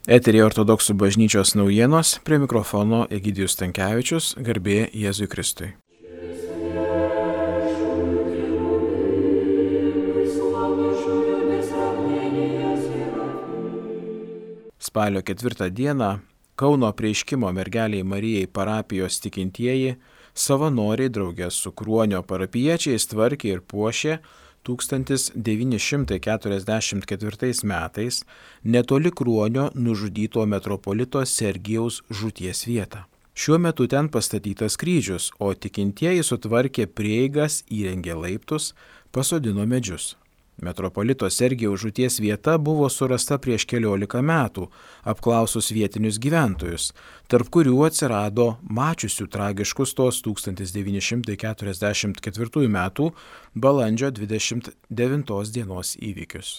Eteryje Ortodoksų bažnyčios naujienos, prie mikrofono Egidijus Stankevičius, garbė Jėzui Kristui. Spalio 4 dieną Kauno Apreiškimo mergeliai Marijai parapijos tikintieji savanoriai draugės su Kruonio parapijiečiais tvarkė ir puošė 1944 metais netoli Kruonio nužudyto metropolito Sergijaus žūties vietą. Šiuo metu ten pastatytas kryžius, o tikintieji sutvarkė prieigas, įrengė laiptus, pasodino medžius. Metropolito Sergijaus žūties vieta buvo surasta prieš 14 metų, apklausus vietinius gyventojus, tarp kurių atsirado mačiusių tragiškus tos 1944 metų balandžio 29 dienos įvykius.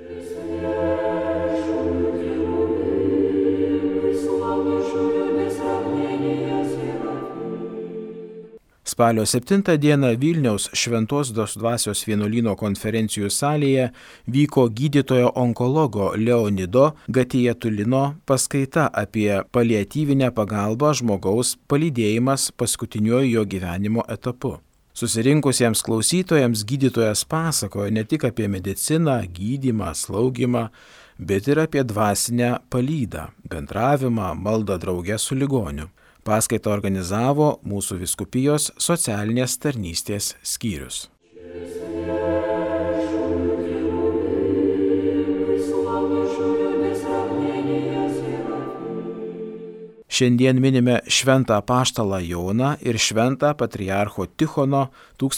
Spalio 7 dieną Vilniaus Šventos Dvasios vienuolyno konferencijų salėje vyko gydytojo onkologo Leonido Gatijatulino paskaita apie paliatyvinę pagalbą žmogaus palydėjimas paskutiniuoju jo gyvenimo etapu. Susirinkusiems klausytojams gydytojas pasakojo ne tik apie mediciną, gydymą, slaugymą, bet ir apie dvasinę palydą, bendravimą, maldą drauge su ligoniu. Paskaitą organizavo mūsų vyskupijos socialinės tarnystės skyrius. Šiandien minime šventą apaštalą Joną ir šventą patriarcho Tichono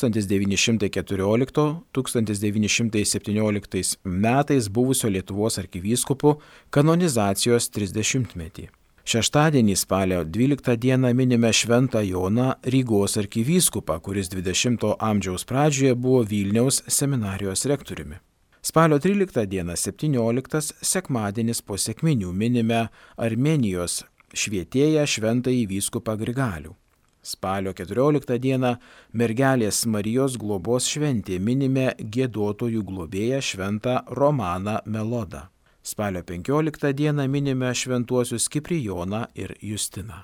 1914–1917 metais buvusio Lietuvos arkivyskupu kanonizacijos 30-metį. Šeštadienį spalio 12 dieną minime šventą Joną Rygos arkivyskupą, kuris 20 amžiaus pradžioje buvo Vilniaus seminarijos rektoriumi. Spalio 13 dieną 17 sekmadienis po sekminių minime Armėnijos švietėją šventąjį vyskupą Grigalių. Spalio 14 dieną mergelės Marijos globos šventė minime giedotojų globėją šventą Romaną Melodą. Spalio 15 dieną minime šventuosius Kiprijoną ir Justiną.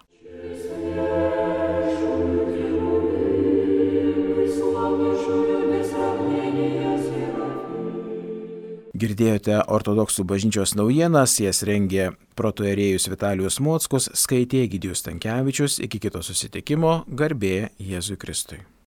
Girdėjote Ortodoksų bažnyčios naujienas, jas rengė protoierėjus Vitalijus Mockus, skaitė Egidijus Stankevičius. Iki kito susitikimo, garbė Jėzui Kristui.